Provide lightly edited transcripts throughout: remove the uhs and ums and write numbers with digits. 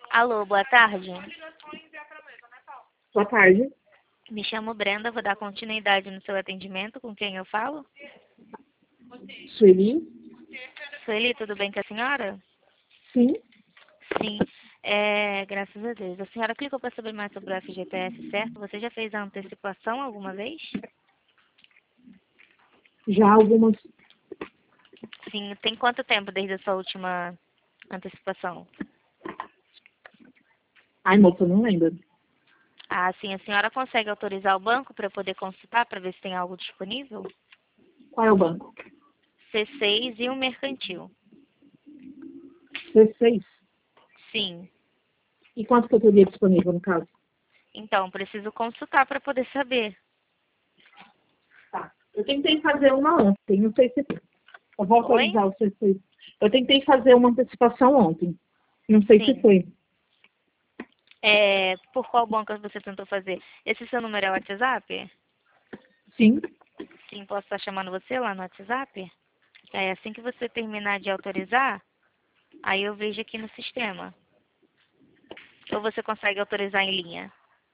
Alô, boa tarde. Boa tarde. Me chamo Brenda, vou dar continuidade no seu atendimento. Com quem eu falo? Sueli? Sueli, tudo bem com a senhora? Sim. Sim. Graças a Deus. A senhora clicou para saber mais sobre o FGTS, certo? Você já fez a antecipação alguma vez? Já algumas. Sim. Tem quanto tempo desde a sua última antecipação? Ai, moça, não lembro. Ah, sim. A senhora consegue autorizar o banco para poder consultar para ver se tem algo disponível? Qual é o banco? C6 e o mercantil. C6. Sim. E quanto que eu teria disponível no caso? Então, preciso consultar para poder saber. Tá. Eu tentei fazer uma ontem, não sei se eu vou Oi? autorizar o C6. Eu tentei fazer uma antecipação ontem. Não sei se Sim. foi. Por qual banco você tentou fazer? Esse seu número é o WhatsApp? Sim. Sim, posso estar chamando você lá no WhatsApp? Assim que você terminar de autorizar, aí eu vejo aqui no sistema. Ou você consegue autorizar em linha?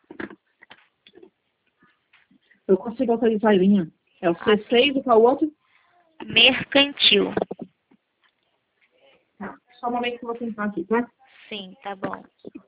Eu consigo autorizar a linha. É o Ah, C6 e qual o outro? mercantil. Tá. Só um momento que eu vou tentar aqui, tá? Sim, tá bom.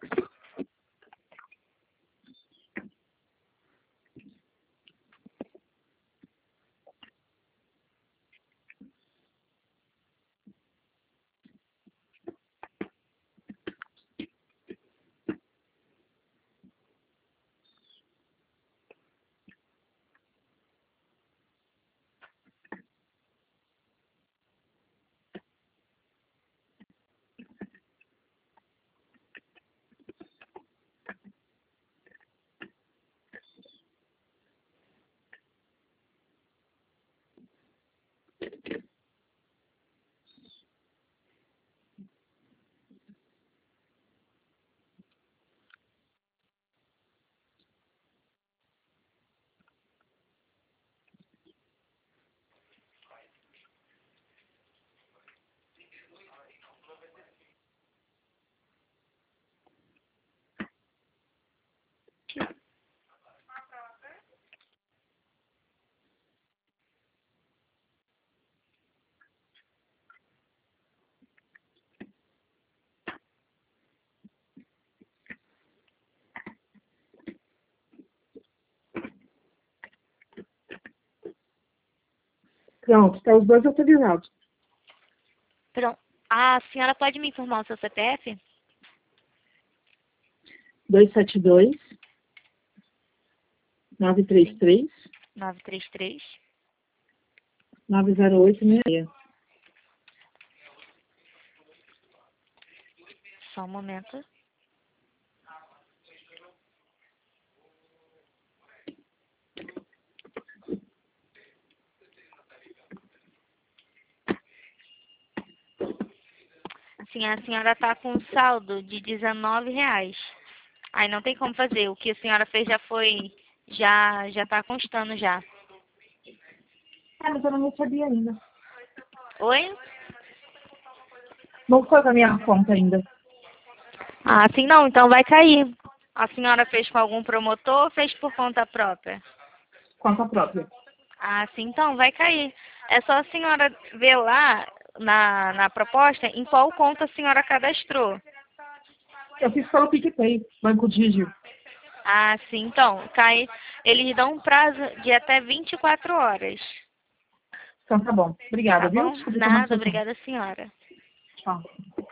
Pronto, tá os dois autorizados. Pronto. A senhora pode me informar o seu CPF? 272 Sim. 933 933. 90866. Só um momento. Sim, a senhora está com um saldo de R$ 19. Aí não tem como fazer. O que a senhora fez já foi, já está constando já. Ah, mas eu não recebi ainda. Oi? Não foi pra minha conta ainda. Ah, sim, não, então vai cair. A senhora fez com algum promotor ou fez por conta própria? Conta própria. Ah, sim, então vai cair. É só a senhora ver lá na proposta em qual conta a senhora cadastrou. Eu fiz pelo PicPay, Banco Digio. Ah, sim, então, cai. Eles dão um prazo de até 24 horas. Então tá bom. Obrigada, Tá viu? bom? Desculpa tomar Nada, seu tempo. obrigada, senhora. Tchau.